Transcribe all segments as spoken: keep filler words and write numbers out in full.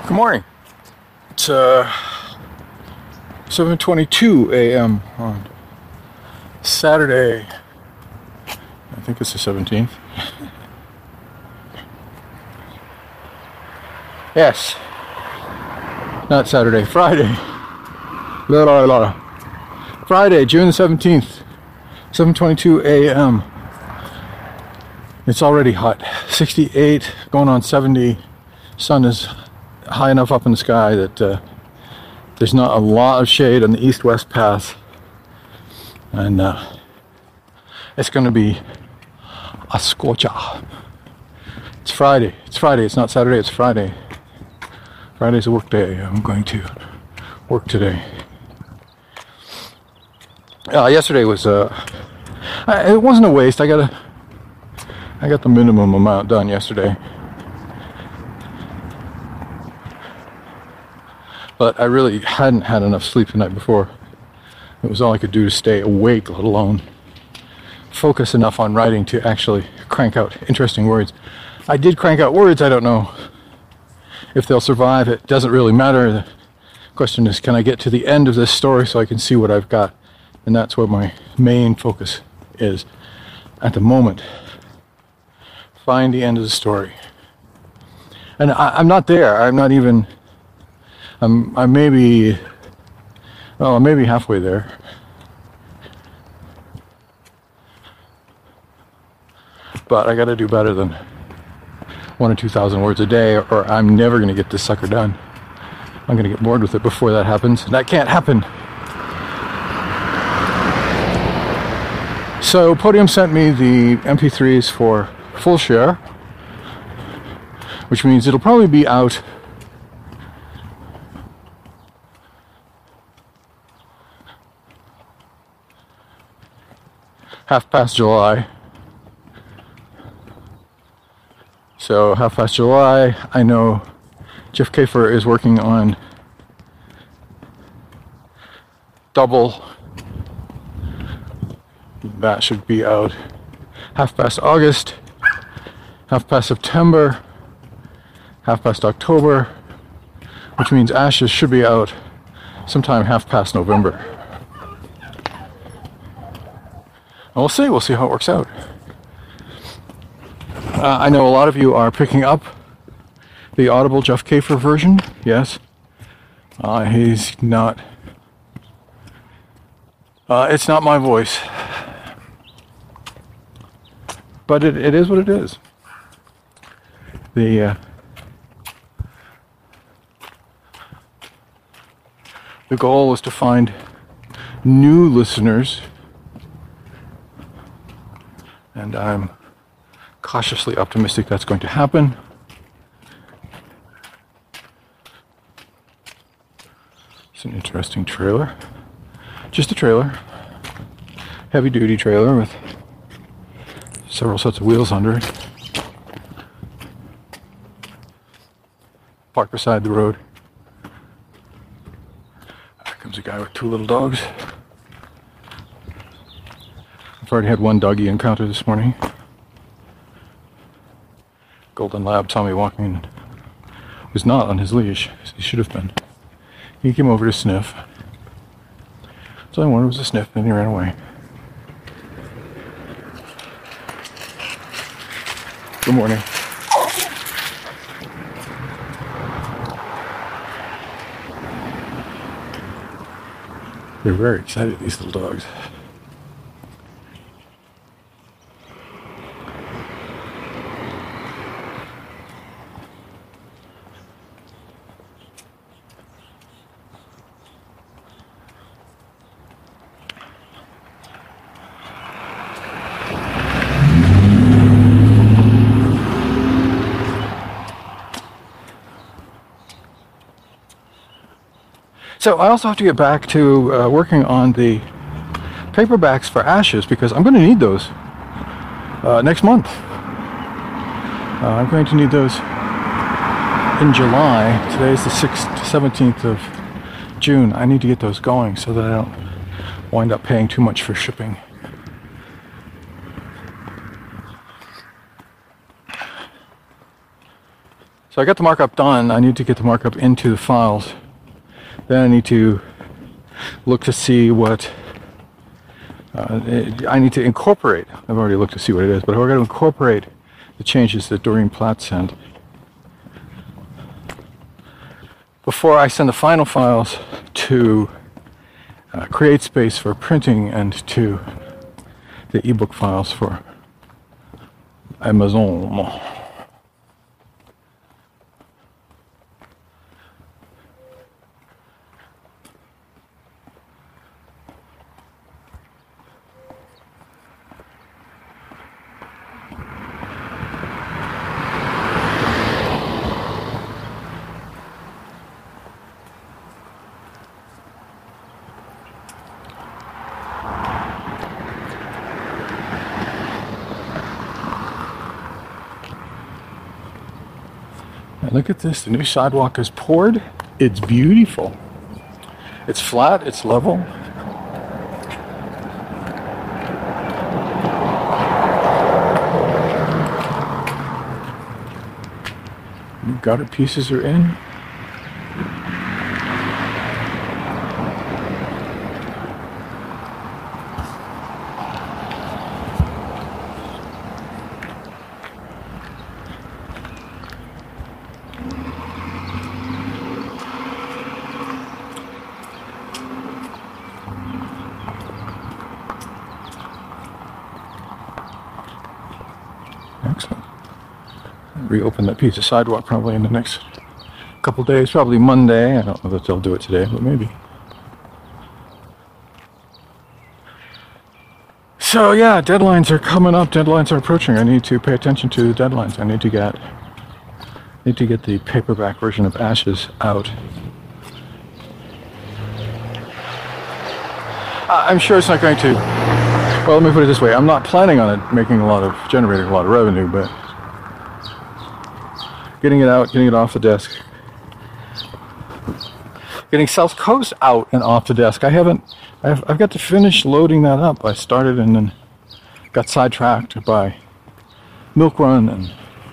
Good morning. It's uh, seven twenty-two a m on Saturday. I think it's the seventeenth. Yes. Not Saturday, Friday. La, la, la. Friday, June the seventeenth, seven twenty-two a m It's already hot. sixty-eight, going on seventy. Sun is high enough up in the sky that uh, there's not a lot of shade on the east-west path, and uh, it's going to be a scorcher. It's Friday. It's Friday. It's not Saturday. It's Friday. Friday's a work day. I'm going to work today. Uh, yesterday was uh, it wasn't a waste. I got a I got the minimum amount done yesterday. But I really hadn't had enough sleep the night before. It was all I could do to stay awake, let alone focus enough on writing to actually crank out interesting words. I did crank out words. I don't know if they'll survive. It doesn't really matter. The question is, can I get to the end of this story so I can see what I've got? And that's where my main focus is at the moment. Find the end of the story. And I, I'm not there. I'm not even... I'm, I may be, well, I may be halfway there. But I gotta do better than one or two thousand words a day, or I'm never gonna get this sucker done. I'm gonna get bored with it before that happens, and that can't happen. So Podium sent me the M P threes for full share, which means it'll probably be out half past July. So half past July, I know Jeff Kafer is working on double. That should be out half past August, half past September, half past October, which means Ashes should be out sometime half past November. And we'll see. We'll see how it works out. Uh, I know a lot of you are picking up the Audible Jeff Kafer version. Yes. Uh, he's not... Uh, it's not my voice. But it, it is what it is. The... Uh, the goal was to find new listeners, and I'm cautiously optimistic that's going to happen. It's an interesting trailer. Just a trailer. Heavy duty trailer with several sets of wheels under it. Parked beside the road. There comes a guy with two little dogs. I've already had one doggy encounter this morning. Golden Lab saw me walking and was not on his leash, as he should have been. He came over to sniff. So I wanted was a sniff, and he ran away. Good morning. They're very excited, these little dogs. So I also have to get back to uh, working on the paperbacks for Ashes, because I'm going to need those uh, next month. Uh, I'm going to need those in July. Today's the sixth, seventeenth of June. I need to get those going so that I don't wind up paying too much for shipping. So I got the markup done. I need to get the markup into the files. Then I need to look to see what uh, it, I need to incorporate. I've already looked to see what it is, but I've got to incorporate the changes that Doreen Platt sent before I send the final files to uh, CreateSpace for printing and to the ebook files for Amazon. Look at this, the new sidewalk is poured. It's beautiful. It's flat, it's level. New gutter pieces are in. Excellent. Reopen that piece of sidewalk probably in the next couple days, probably Monday. I don't know that they'll do it today, but maybe. So yeah, deadlines are coming up. Deadlines are approaching. I need to pay attention to the deadlines. I need to get need to get the paperback version of Ashes out. I'm sure it's not going to. Well, let me put it this way. I'm not planning on it making a lot of, generating a lot of revenue, but getting it out, getting it off the desk, getting South Coast out and off the desk. I haven't, I've, I've got to finish loading that up. I started and then got sidetracked by Milk Run and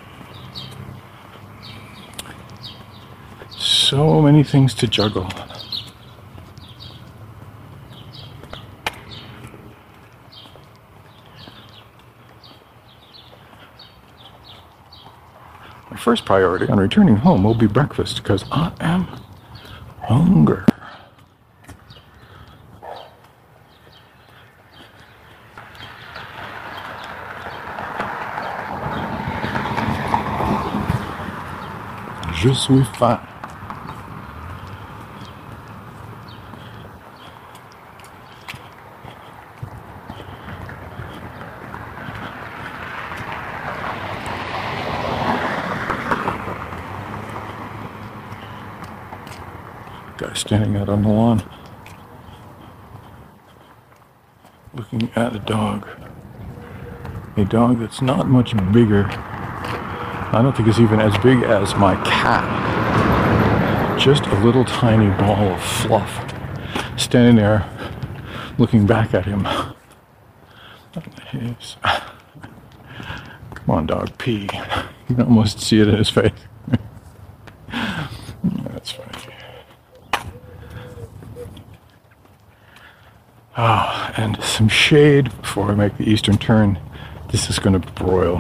so many things to juggle. My first priority on returning home will be breakfast because I am hungry. Je suis faim. Guy standing out on the lawn looking at a dog. A dog that's not much bigger. I don't think it's even as big as my cat. Just a little tiny ball of fluff standing there looking back at him. Come on, dog, pee. You can almost see it in his face. That's funny. Oh, and some shade before I make the eastern turn. This is going to broil.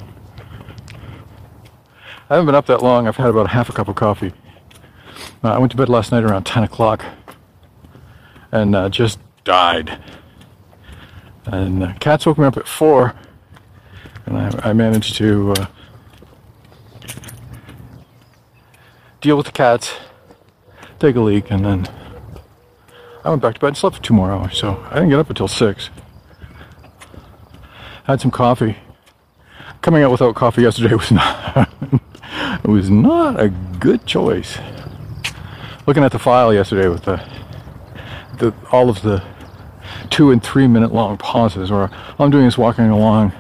I haven't been up that long. I've had about half a cup of coffee. Uh, I went to bed last night around ten o'clock and uh, just died. And uh, cats woke me up at four, and I, I managed to uh, deal with the cats, take a leak, and then I went back to bed and slept for two more hours. So I didn't get up until six. Had some coffee. Coming out without coffee yesterday was not it was not a good choice. Looking at the file yesterday with the the all of the two and three minute long pauses where all I'm doing is walking along.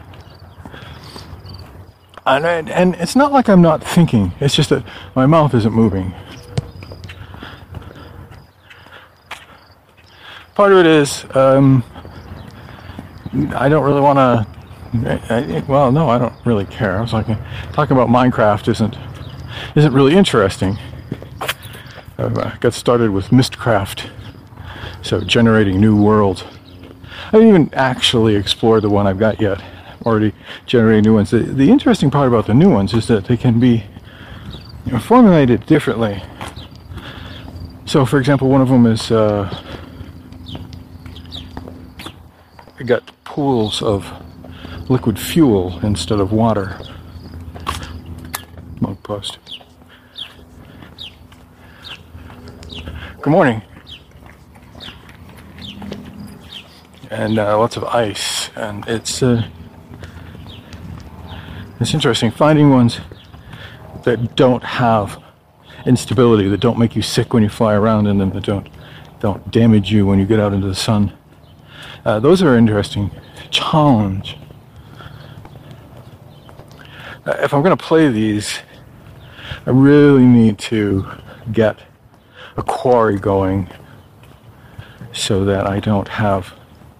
And, I, and it's not like I'm not thinking. It's just that my mouth isn't moving. Part of it is um, I don't really want to. Well, no, I don't really care. I was like talking about Minecraft isn't isn't really interesting. I got started with Mistcraft, so generating new worlds. I haven't even actually explored the one I've got yet. I'm already generating new ones. The, the interesting part about the new ones is that they can be, you know, formulated differently. So, for example, one of them is uh, I got pools of liquid fuel instead of water. Mug post. Good morning. And uh, lots of ice, and it's uh, it's interesting finding ones that don't have instability, that don't make you sick when you fly around in them, that don't don't damage you when you get out into the sun. Uh, those are an interesting challenge. Uh, if I'm going to play these, I really need to get a quarry going so that I don't have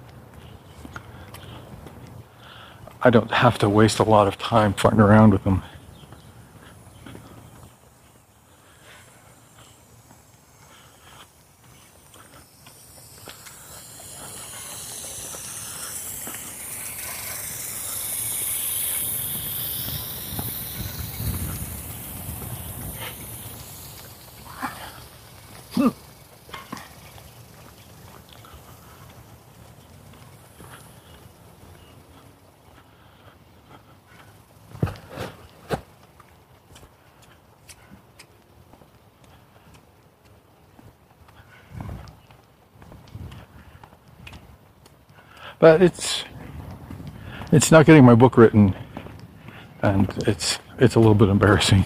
I don't have to waste a lot of time farting around with them. But it's it's not getting my book written, and it's it's a little bit embarrassing.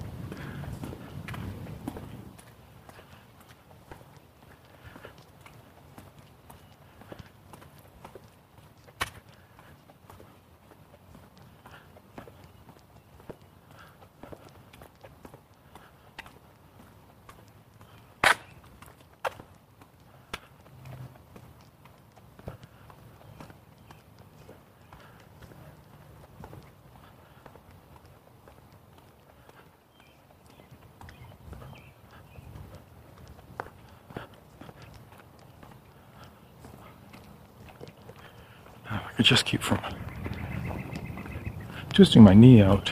I could just keep from twisting my knee out.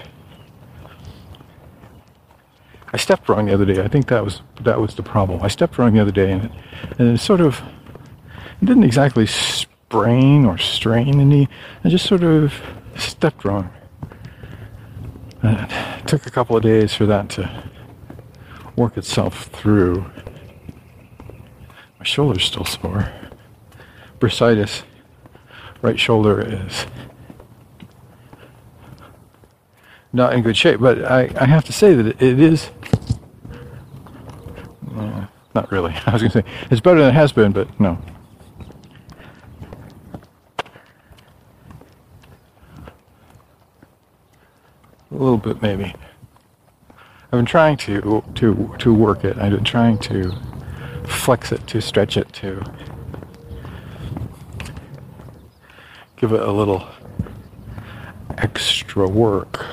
I stepped wrong the other day. I think that was that was the problem. I stepped wrong the other day, and it, and it sort of it didn't exactly sprain or strain the knee. I just sort of stepped wrong. And it took a couple of days for that to work itself through. My shoulder's still sore. Bursitis. Right shoulder is not in good shape, but I, I have to say that it, it is, uh, not really, I was going to say, it's better than it has been, but no. A little bit, maybe. I've been trying to, to, to work it. I've been trying to flex it, to stretch it, to give it a little extra work.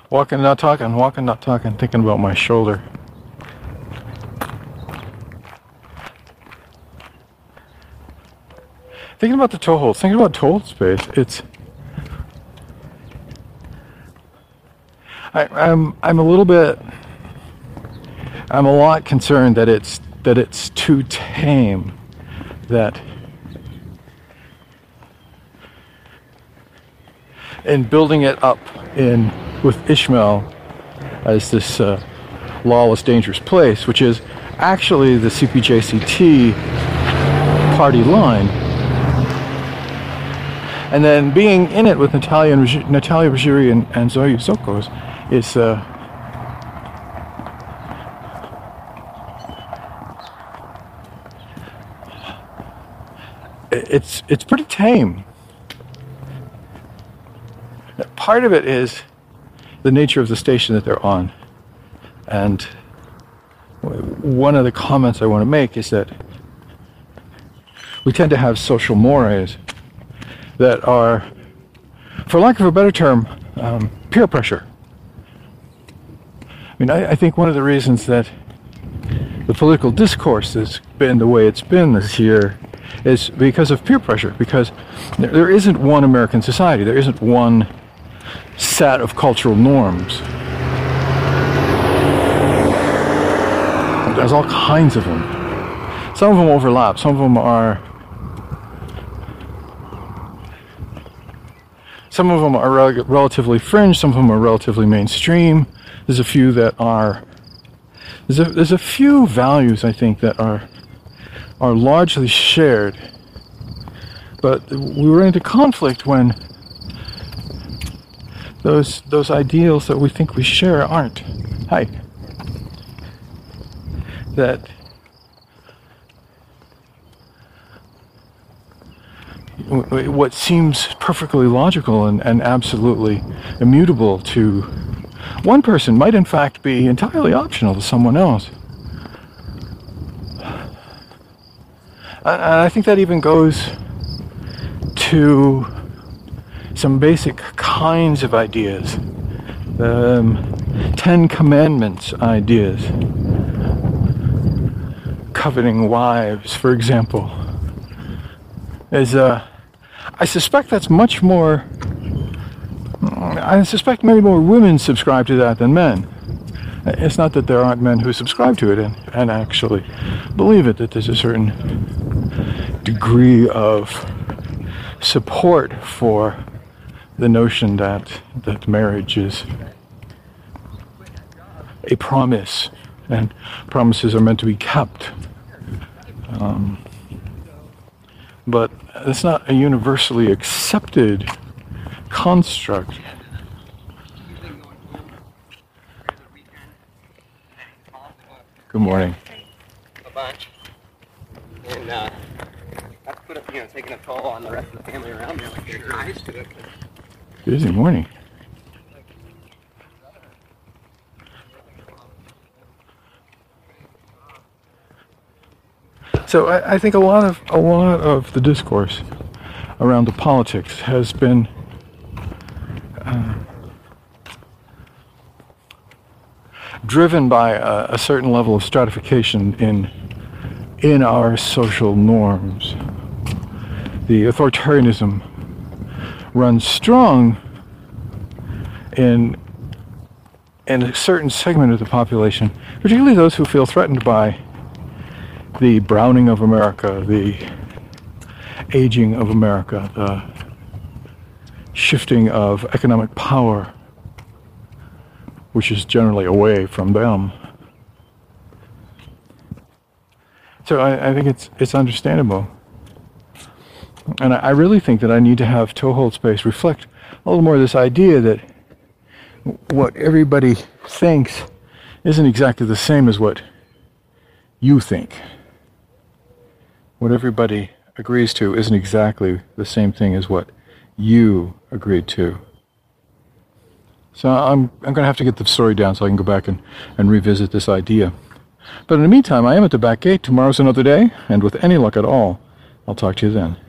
Walking, not talking, walking, not talking, thinking about my shoulder. Thinking about the toehold, thinking about toehold space, it's... I, I'm I'm a little bit... I'm a lot concerned that it's that it's too tame, that in building it up in with Ishmael as this uh, lawless, dangerous place, which is actually the C P J C T party line, and then being in it with Natalia and Natalia Ruggieri and, and Zoe Sokos is uh, it's it's pretty tame. Part of it is the nature of the station that they're on, and one of the comments I want to make is that we tend to have social mores that are, for lack of a better term, um, peer pressure. I mean, I, I think one of the reasons that the political discourse has been the way it's been this year is because of peer pressure, because there isn't one American society, there isn't one set of cultural norms. There's all kinds of them. Some of them overlap, some of them are some of them are rel- relatively fringe, some of them are relatively mainstream. There's a few that are there's a, there's a few values, I think, that are are largely shared, but we run into conflict when those those ideals that we think we share aren't. Hi. That what seems perfectly logical and, and absolutely immutable to one person might in fact be entirely optional to someone else. And I think that even goes to some basic kinds of ideas. The um, Ten Commandments ideas. Coveting wives, for example. Is, uh, I suspect that's much more, I suspect many more women subscribe to that than men. It's not that there aren't men who subscribe to it and, and actually believe it, that there's a certain degree of support for the notion that that marriage is a promise and promises are meant to be kept. Um, but it's not a universally accepted construct. Good morning. A bunch. And uh, that's put up, you know, taking a toll on the rest of the family around there, like they're nice to it. Busy morning. So I, I think a lot of a lot of the discourse around the politics has been uh, driven by a, a certain level of stratification in in our social norms. The authoritarianism runs strong in in a certain segment of the population, particularly those who feel threatened by the browning of America, the aging of America, the shifting of economic power, which is generally away from them. So I, I think it's it's understandable. And I, I really think that I need to have toehold space reflect a little more of this idea that what everybody thinks isn't exactly the same as what you think. What everybody agrees to isn't exactly the same thing as what you agreed to. So I'm I'm going to have to get the story down so I can go back and, and revisit this idea. But in the meantime, I am at the back gate. Tomorrow's another day, and with any luck at all, I'll talk to you then.